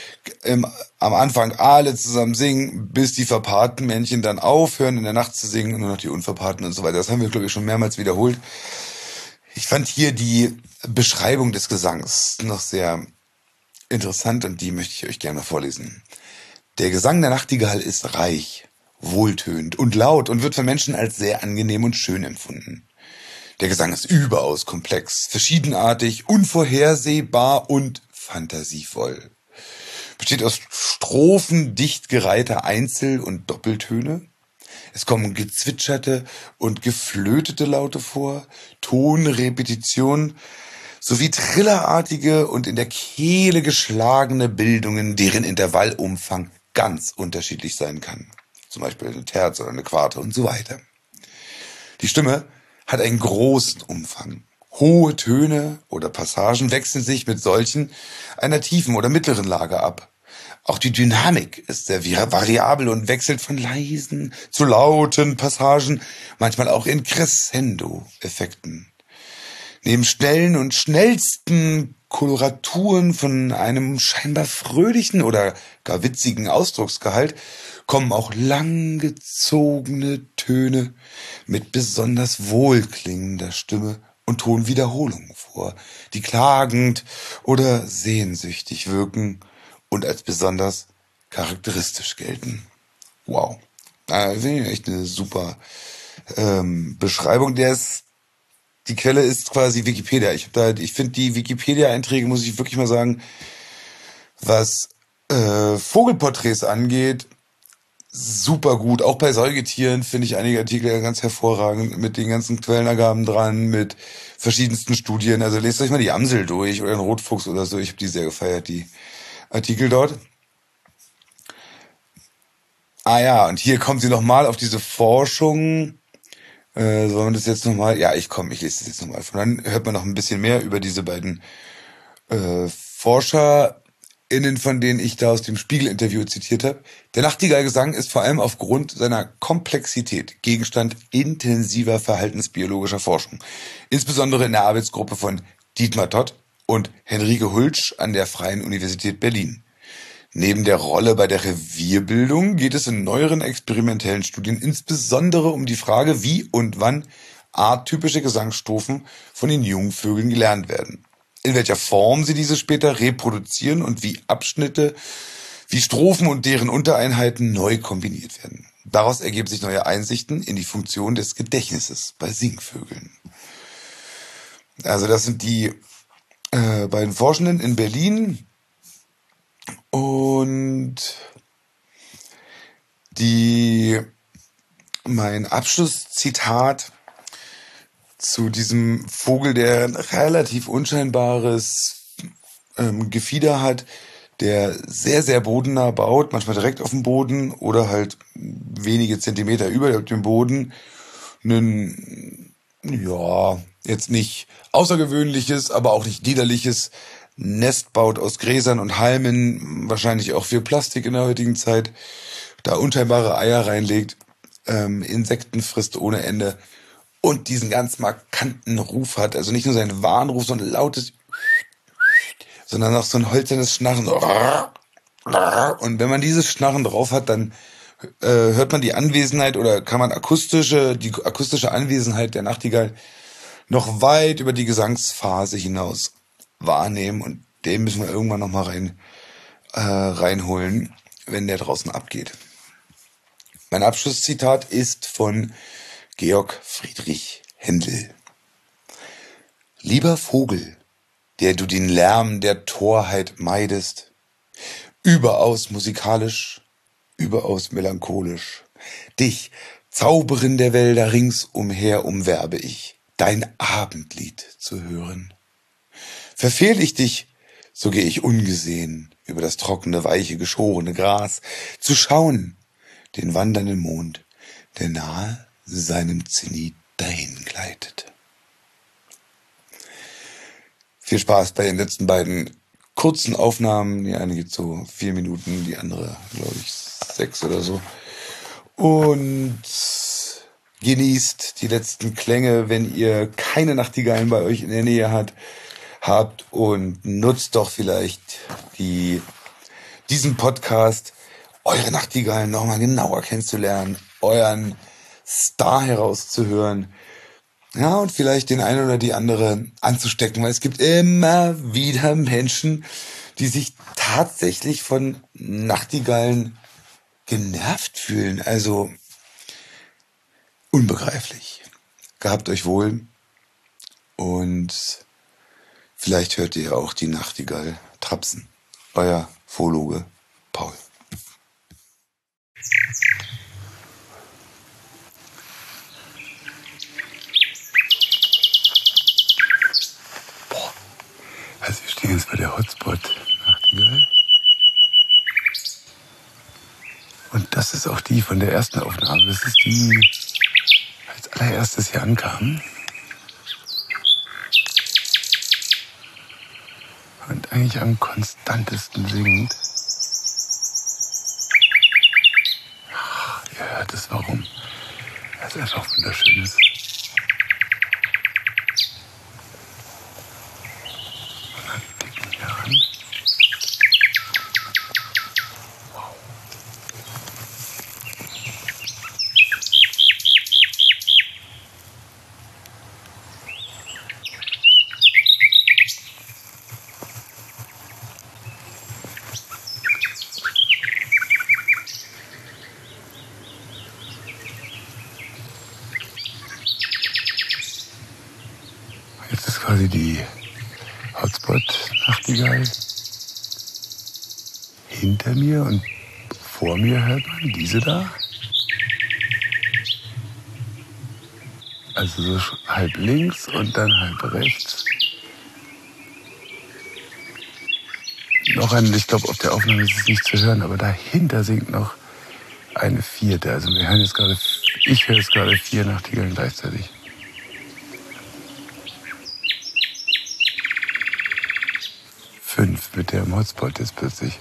am Anfang alle zusammen singen, bis die verpaarten Männchen dann aufhören in der Nacht zu singen und nur noch die unverpaarten und so weiter. Das haben wir, glaube ich, schon mehrmals wiederholt. Ich fand hier die Beschreibung des Gesangs noch sehr interessant und die möchte ich euch gerne vorlesen. Der Gesang der Nachtigall ist reich, wohltönend und laut und wird von Menschen als sehr angenehm und schön empfunden. Der Gesang ist überaus komplex, verschiedenartig, unvorhersehbar und fantasievoll. Besteht aus Strophen dicht gereihter Einzel- und Doppeltöne. Es kommen gezwitscherte und geflötete Laute vor, Tonrepetitionen sowie trillerartige und in der Kehle geschlagene Bildungen, deren Intervallumfang ganz unterschiedlich sein kann. Zum Beispiel eine Terz oder eine Quarte und so weiter. Die Stimme hat einen großen Umfang. Hohe Töne oder Passagen wechseln sich mit solchen einer tiefen oder mittleren Lage ab. Auch die Dynamik ist sehr variabel und wechselt von leisen zu lauten Passagen, manchmal auch in Crescendo-Effekten. Neben schnellen und schnellsten Koloraturen von einem scheinbar fröhlichen oder gar witzigen Ausdrucksgehalt kommen auch langgezogene Töne mit besonders wohlklingender Stimme und Tonwiederholungen vor, die klagend oder sehnsüchtig wirken und als besonders charakteristisch gelten. Wow. Das ist echt eine super Beschreibung. Die Quelle ist quasi Wikipedia. Ich finde die Wikipedia-Einträge, muss ich wirklich mal sagen, was Vogelporträts angeht, super gut. Auch bei Säugetieren finde ich einige Artikel ganz hervorragend mit den ganzen Quellenangaben dran, mit verschiedensten Studien. Also lest euch mal die Amsel durch oder den Rotfuchs oder so. Ich habe die sehr gefeiert, die Artikel dort. Ah ja, und hier kommt sie nochmal auf diese Forschung. Sollen wir das jetzt nochmal? Ja, ich lese das jetzt nochmal. Dann hört man noch ein bisschen mehr über diese beiden ForscherInnen, von denen ich da aus dem Spiegel-Interview zitiert habe. Der Nachtigallgesang ist vor allem aufgrund seiner Komplexität Gegenstand intensiver verhaltensbiologischer Forschung. Insbesondere in der Arbeitsgruppe von Dietmar Todt und Henrike Hultsch an der Freien Universität Berlin. Neben der Rolle bei der Revierbildung geht es in neueren experimentellen Studien insbesondere um die Frage, wie und wann arttypische Gesangsstrophen von den Jungvögeln gelernt werden. In welcher Form sie diese später reproduzieren und wie Abschnitte, wie Strophen und deren Untereinheiten neu kombiniert werden. Daraus ergeben sich neue Einsichten in die Funktion des Gedächtnisses bei Singvögeln. Also das sind die beiden Forschenden in Berlin. Und mein Abschlusszitat zu diesem Vogel, der ein relativ unscheinbares Gefieder hat, der sehr, sehr bodennah baut, manchmal direkt auf dem Boden oder halt wenige Zentimeter über dem Boden, jetzt nicht außergewöhnliches, aber auch nicht liederliches Nest baut aus Gräsern und Halmen, wahrscheinlich auch viel Plastik in der heutigen Zeit, da unscheinbare Eier reinlegt, Insekten frisst ohne Ende und diesen ganz markanten Ruf hat, also nicht nur seinen Warnruf, so ein lautes, sondern auch so ein holzernes Schnarren. Und wenn man dieses Schnarren drauf hat, dann hört man die Anwesenheit oder kann man die akustische Anwesenheit der Nachtigall noch weit über die Gesangsphase hinaus wahrnehmen, und den müssen wir irgendwann nochmal reinholen, wenn der draußen abgeht. Mein Abschlusszitat ist von Georg Friedrich Händel. Lieber Vogel, der du den Lärm der Torheit meidest, überaus musikalisch, überaus melancholisch, dich, Zauberin der Wälder ringsumher umwerbe ich, dein Abendlied zu hören. Verfehl ich dich, so gehe ich ungesehen über das trockene, weiche, geschorene Gras, zu schauen, den wandernden Mond, der nahe seinem Zenit dahin gleitet. Viel Spaß bei den letzten beiden kurzen Aufnahmen. Die eine geht so 4 Minuten, die andere, glaube ich, 6 oder so. Und genießt die letzten Klänge, wenn ihr keine Nachtigallen bei euch in der Nähe habt, und nutzt doch vielleicht diesen Podcast, eure Nachtigallen nochmal genauer kennenzulernen, euren Star herauszuhören, ja, und vielleicht den einen oder die andere anzustecken, weil es gibt immer wieder Menschen, die sich tatsächlich von Nachtigallen genervt fühlen, also unbegreiflich. Gehabt euch wohl, und vielleicht hört ihr auch die Nachtigall trapsen. Euer Phologe Paul. Also wir stehen jetzt bei der Hotspot Nachtigall. Und das ist auch die von der ersten Aufnahme. Das ist die, die als allererstes hier ankam. Und eigentlich am konstantesten singt. Ihr hört es, warum. Weil es einfach wunderschön ist. Und dann klicken wir ran. Wow. Jetzt ist quasi die Hotspot-Nachtigall hinter mir, und vor mir hört man diese da. Also so halb links und dann halb rechts. Noch eine, ich glaube, auf der Aufnahme ist es nicht zu hören, aber dahinter singt noch eine vierte. Also ich höre jetzt gerade 4 Nachtigallen gleichzeitig. 5 mit dem Hotspot jetzt plötzlich.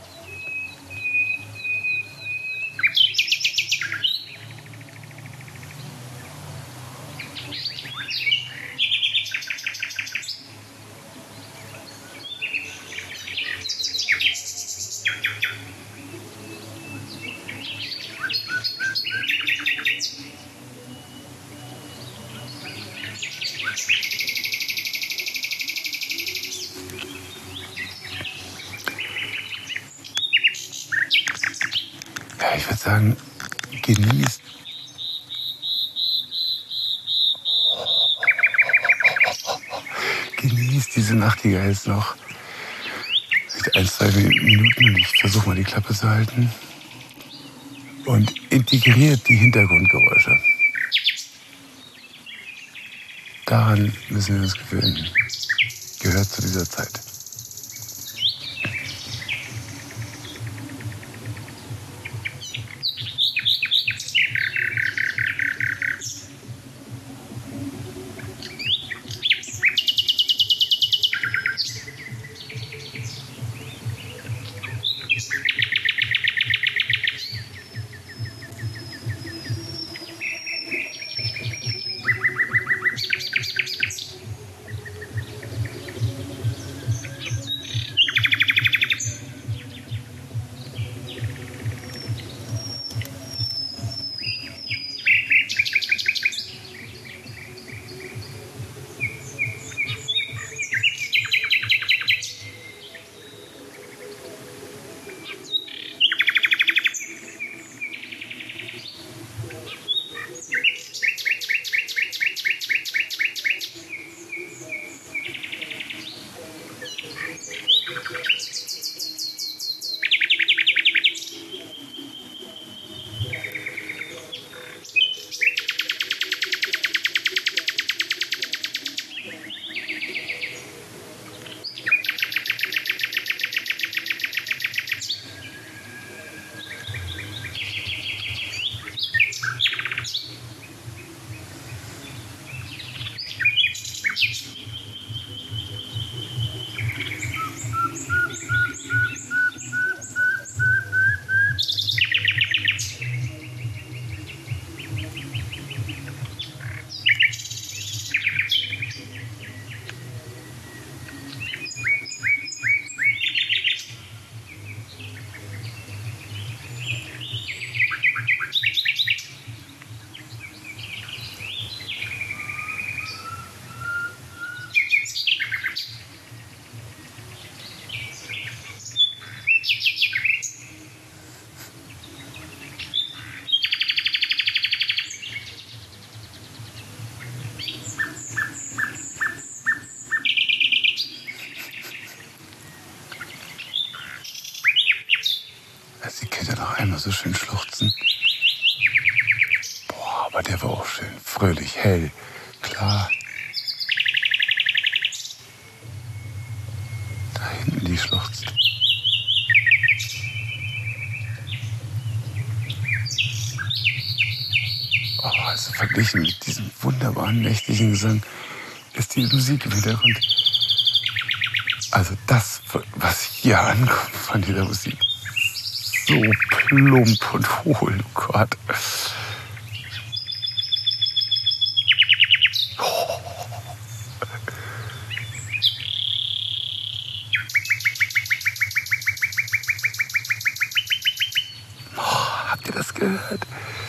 Ja, ich würde sagen, genießt diese Nachtigall jetzt noch. Vielleicht 1-2 Minuten und ich versuche mal die Klappe zu halten. Und integriert die Hintergrundgeräusche. Daran müssen wir uns gewöhnen. Gehört zu dieser Zeit. Sie kennt ja noch einmal so schön schluchzen. Boah, aber der war auch schön fröhlich, hell, klar. Da hinten die schluchzt. Oh, also verglichen mit diesem wunderbaren nächtlichen Gesang ist die Musik im Hintergrund. Also das, was hier ankommt von dieser Musik, so plump und hohl, oh Gott. Oh, habt ihr das gehört?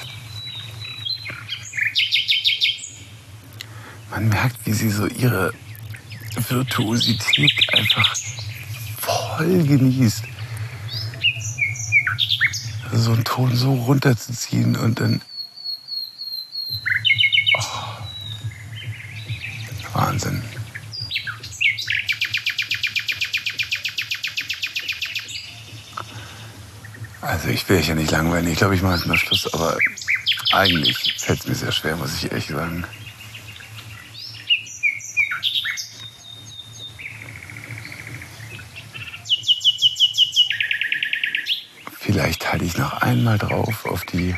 Man merkt, wie sie so ihre Virtuosität einfach voll genießt. So einen Ton so runterzuziehen und dann... Oh, Wahnsinn. Also ich will euch ja nicht langweilen. Ich glaube, ich mache jetzt mal Schluss, aber eigentlich fällt es mir sehr schwer, muss ich ehrlich sagen. Vielleicht halte ich noch einmal drauf auf die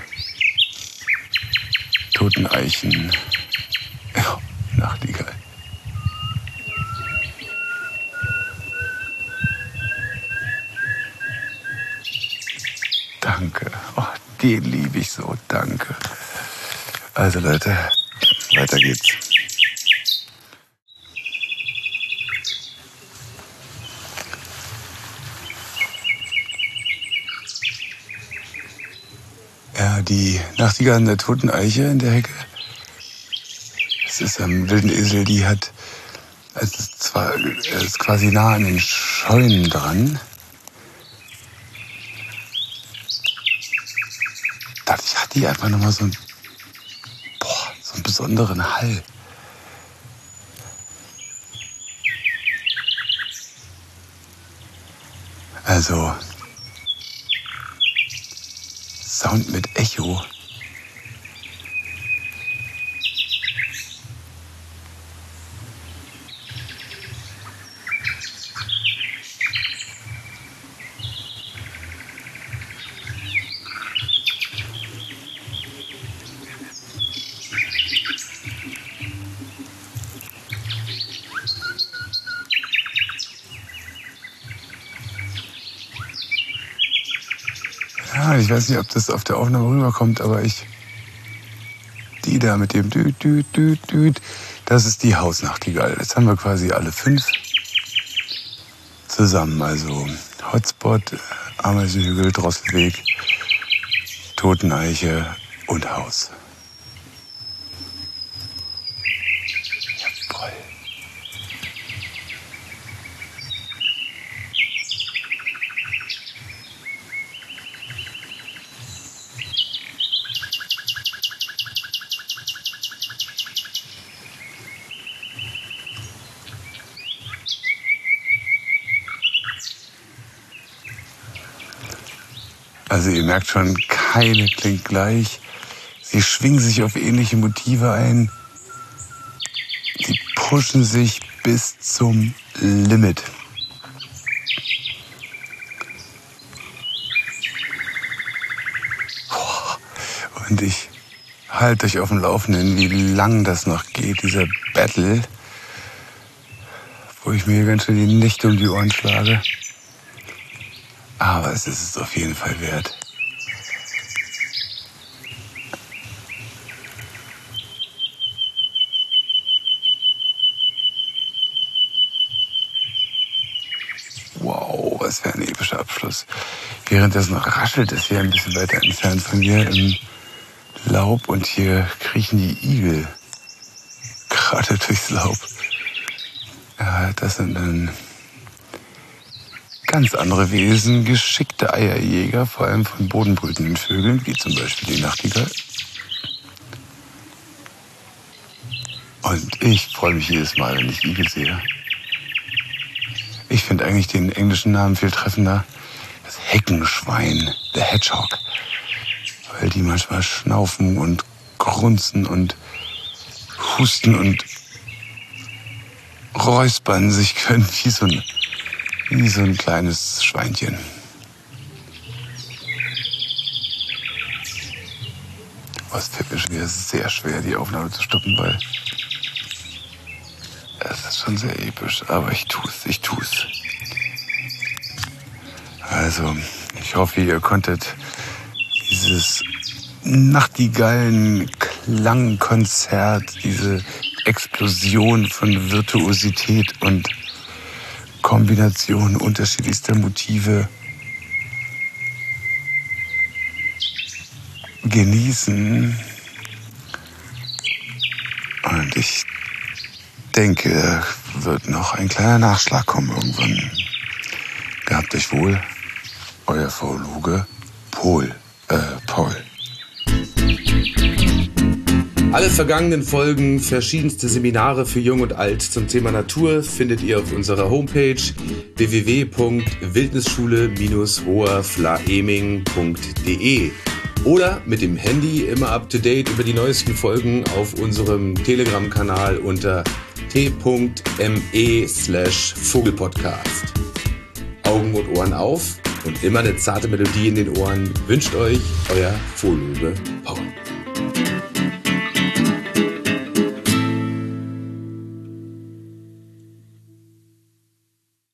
toten Eichen. Ja, Nachtigall. Danke. Oh, den liebe ich so. Danke. Also Leute, weiter geht's. Ja, die Nachtigall an der toten Eiche in der Hecke. Das ist am wilden Esel, die hat, es ist quasi nah an den Scheunen dran. Dadurch hat die einfach nochmal so einen besonderen Hall. Also Sound mit Echo. Ja, ich weiß nicht, ob das auf der Aufnahme rüberkommt, aber die da mit dem Düt, Düt, Düt, Düt, das ist die Hausnachtigall. Jetzt haben wir quasi alle 5 zusammen. Also Hotspot, Ameisenhügel, Drosselweg, Toteneiche und Haus. Jawohl. Also ihr merkt schon, keine klingt gleich. Sie schwingen sich auf ähnliche Motive ein. Sie pushen sich bis zum Limit. Und ich halte euch auf dem Laufenden, wie lang das noch geht, dieser Battle, wo ich mir ganz schön die Nächte um die Ohren schlage. Aber es ist es auf jeden Fall wert. Wow, was für ein epischer Abschluss. Währenddessen raschelt es hier ein bisschen weiter entfernt von mir im Laub und hier kriechen die Igel gerade durchs Laub. Ja, das sind dann ganz andere Wesen, geschickte Eierjäger, vor allem von bodenbrütenden Vögeln, wie zum Beispiel die Nachtigall. Und ich freue mich jedes Mal, wenn ich Igel sehe. Ich finde eigentlich den englischen Namen viel treffender. Das Heckenschwein, the Hedgehog. Weil die manchmal schnaufen und grunzen und husten und räuspern sich können wie so ein kleines Schweinchen. Was fällt mir schon wieder sehr schwer, die Aufnahme zu stoppen, weil es ist schon sehr episch, aber ich tu's. Also, ich hoffe, ihr konntet dieses Nachtigallen-Klangkonzert, diese Explosion von Virtuosität und Kombination unterschiedlichster Motive genießen. Und ich denke, wird noch ein kleiner Nachschlag kommen irgendwann. Gehabt euch wohl, euer Philologe Paul. Alle vergangenen Folgen, verschiedenste Seminare für Jung und Alt zum Thema Natur findet ihr auf unserer Homepage www.wildnisschule-hoherflaeming.de oder mit dem Handy immer up to date über die neuesten Folgen auf unserem Telegram-Kanal unter t.me/Vogelpodcast. Augen und Ohren auf und immer eine zarte Melodie in den Ohren wünscht euch euer Fohllöwe Paul.